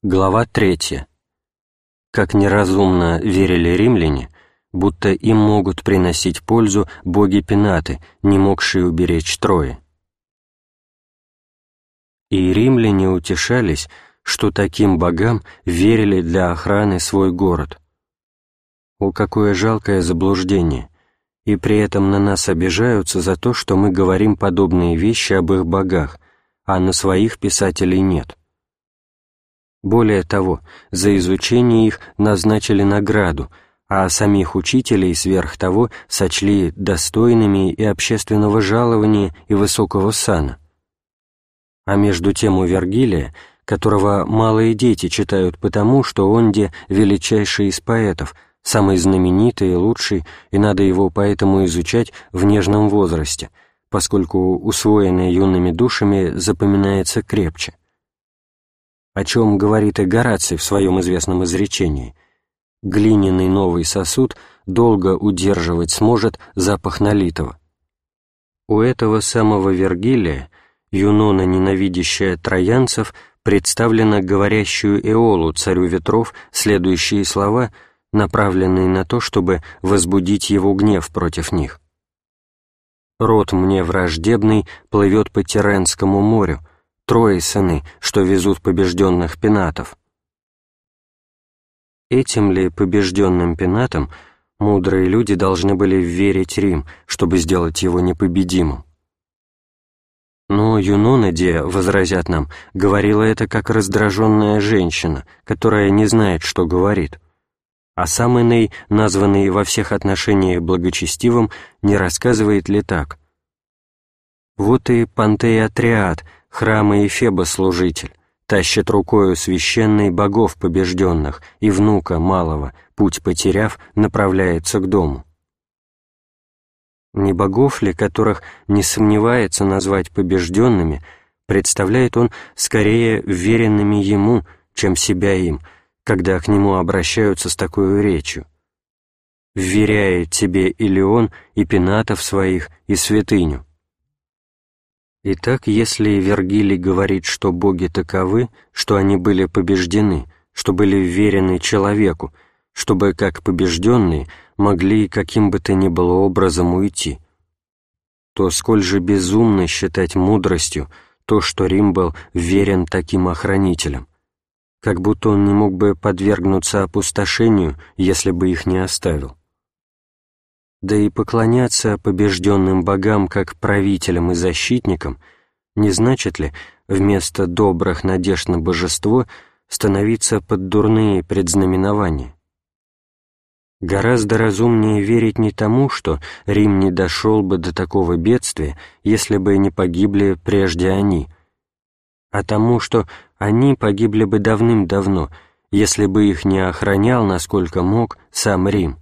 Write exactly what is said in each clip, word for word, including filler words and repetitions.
Глава третья. Как неразумно верили римляне, будто им могут приносить пользу боги Пенаты, не могшие уберечь Трои. И римляне утешались, что таким богам верили для охраны свой город. О, какое жалкое заблуждение! И при этом на нас обижаются за то, что мы говорим подобные вещи об их богах, а на своих писателей нет. Более того, за изучение их назначили награду, а самих учителей сверх того сочли достойными и общественного жалования и высокого сана. А между тем у Вергилия, которого малые дети читают потому, что он-де величайший из поэтов, самый знаменитый и лучший, и надо его поэтому изучать в нежном возрасте, поскольку усвоенное юными душами запоминается крепче. О чем говорит и Гораций в своем известном изречении: «Глиняный новый сосуд долго удерживать сможет запах налитого». У этого самого Вергилия Юнона, ненавидящая троянцев, представлена говорящую Эолу, царю ветров, следующие слова, направленные на то, чтобы возбудить его гнев против них. «Род мне враждебный плывет по Тиренскому морю, Трои сыны, что везут побежденных пенатов». Этим ли побежденным пенатам мудрые люди должны были верить Рим, чтобы сделать его непобедимым? Но Юнонаде, возразят нам, говорила это как раздраженная женщина, которая не знает, что говорит. А сам Эней, названный во всех отношениях благочестивым, не рассказывает ли так: «Вот и Пантей Атриад, храма Эфеба служитель, тащит рукою священной богов побежденных, и внука малого, путь потеряв, направляется к дому». Не богов ли, которых не сомневается назвать побежденными, представляет он скорее веренными ему, чем себя им, когда к нему обращаются с такой речью: «Вверяет тебе и Леон, и пенатов своих, и святыню». Итак, если Вергилий говорит, что боги таковы, что они были побеждены, что были вверены человеку, чтобы, как побежденные, могли каким бы то ни было образом уйти, то сколь же безумно считать мудростью то, что Рим был верен таким охранителям, как будто он не мог бы подвергнуться опустошению, если бы их не оставил. Да и поклоняться побежденным богам как правителям и защитникам не значит ли вместо добрых надежд на божество становиться под дурные предзнаменования? Гораздо разумнее верить не тому, что Рим не дошел бы до такого бедствия, если бы не погибли прежде они, а тому, что они погибли бы давным-давно, если бы их не охранял, насколько мог, сам Рим.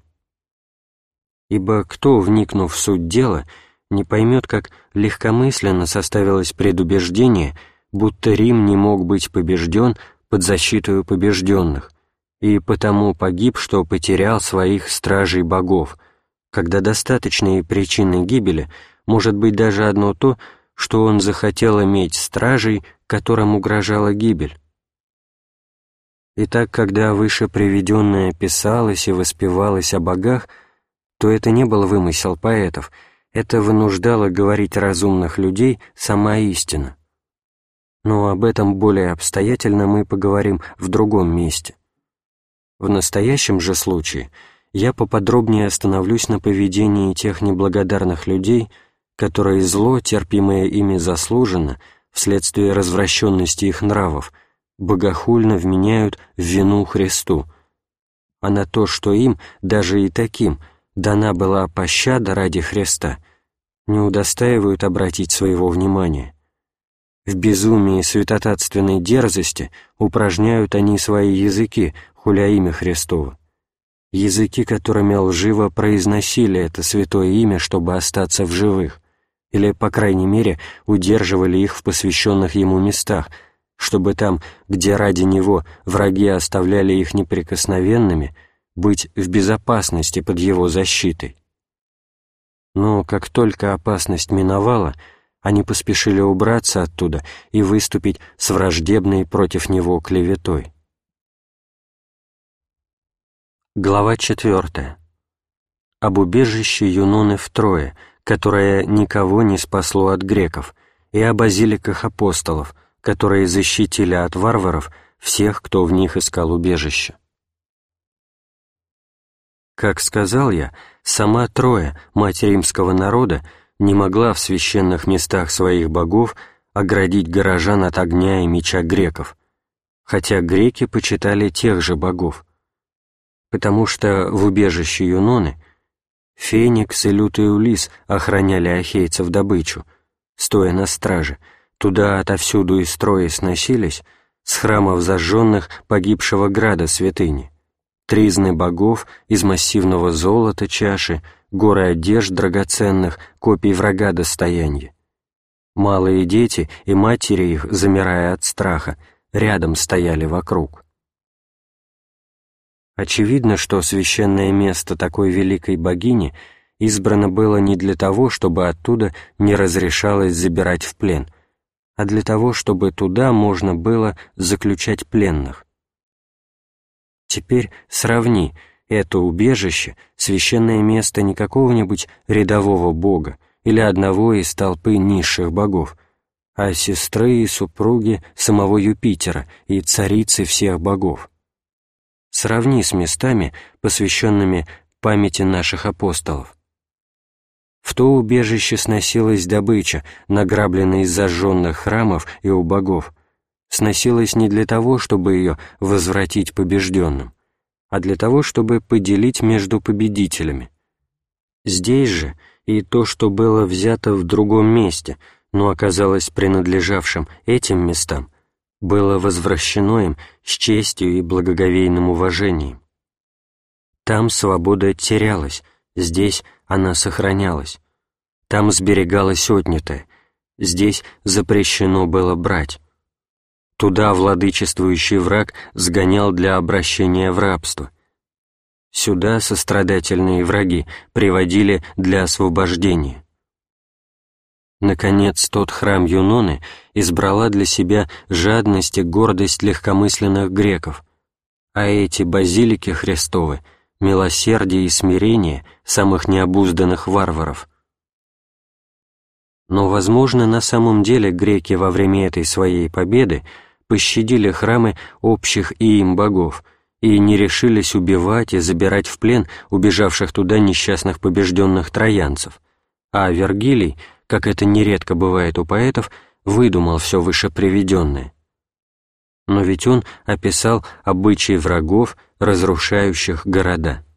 Ибо кто, вникнув в суть дела, не поймет, как легкомысленно составилось предубеждение, будто Рим не мог быть побежден под защитою побежденных, и потому погиб, что потерял своих стражей богов, когда достаточной причиной гибели может быть даже одно то, что он захотел иметь стражей, которым угрожала гибель. Итак, когда выше приведенное писалось и воспевалось о богах, то это не был вымысел поэтов, это вынуждало говорить разумных людей сама истина. Но об этом более обстоятельно мы поговорим в другом месте. В настоящем же случае я поподробнее остановлюсь на поведении тех неблагодарных людей, которые зло, терпимое ими заслуженно, вследствие развращенности их нравов, богохульно вменяют в вину Христу, а на то, что им, даже и таким, дана была пощада ради Христа, не удостаивают обратить своего внимания. В безумии святотатственной дерзости упражняют они свои языки, хуля имя Христово, языки, которыми лживо произносили это святое имя, чтобы остаться в живых, или, по крайней мере, удерживали их в посвященных ему местах, чтобы там, где ради него враги оставляли их неприкосновенными, быть в безопасности под его защитой. Но как только опасность миновала, они поспешили убраться оттуда и выступить с враждебной против него клеветой. Глава четвертая. Об убежище Юноны в Трое, которое никого не спасло от греков, и о базиликах апостолов, которые защитили от варваров всех, кто в них искал убежище. Как сказал я, сама Троя, мать римского народа, не могла в священных местах своих богов оградить горожан от огня и меча греков, хотя греки почитали тех же богов, потому что в убежище Юноны Феникс и лютый Улисс охраняли ахейцев добычу, стоя на страже, туда отовсюду из строя сносились с храмов зажженных погибшего града святыни, тризны богов из массивного золота чаши, горы одежд драгоценных, копий врага достоянья. Малые дети и матери их, замирая от страха, рядом стояли вокруг. Очевидно, что священное место такой великой богини избрано было не для того, чтобы оттуда не разрешалось забирать в плен, а для того, чтобы туда можно было заключать пленных. Теперь сравни это убежище, священное место не какого-нибудь рядового бога или одного из толпы низших богов, а сестры и супруги самого Юпитера и царицы всех богов. Сравни с местами, посвященными памяти наших апостолов. В то убежище сносилась добыча, награбленная из зажженных храмов и у богов, сносилась не для того, чтобы ее возвратить побежденным, а для того, чтобы поделить между победителями. Здесь же и то, что было взято в другом месте, но оказалось принадлежавшим этим местам, было возвращено им с честью и благоговейным уважением. Там свобода терялась, здесь она сохранялась. Там сберегалось отнятое, здесь запрещено было брать. Туда владычествующий враг сгонял для обращения в рабство. Сюда сострадательные враги приводили для освобождения. Наконец, тот храм Юноны избрала для себя жадность и гордость легкомысленных греков, а эти базилики Христовы — милосердие и смирение самых необузданных варваров. Но, возможно, на самом деле греки во время этой своей победы пощадили храмы общих и им богов и не решились убивать и забирать в плен убежавших туда несчастных побежденных троянцев, а Вергилий, как это нередко бывает у поэтов, выдумал все вышеприведенное. Но ведь он описал обычаи врагов, разрушающих города.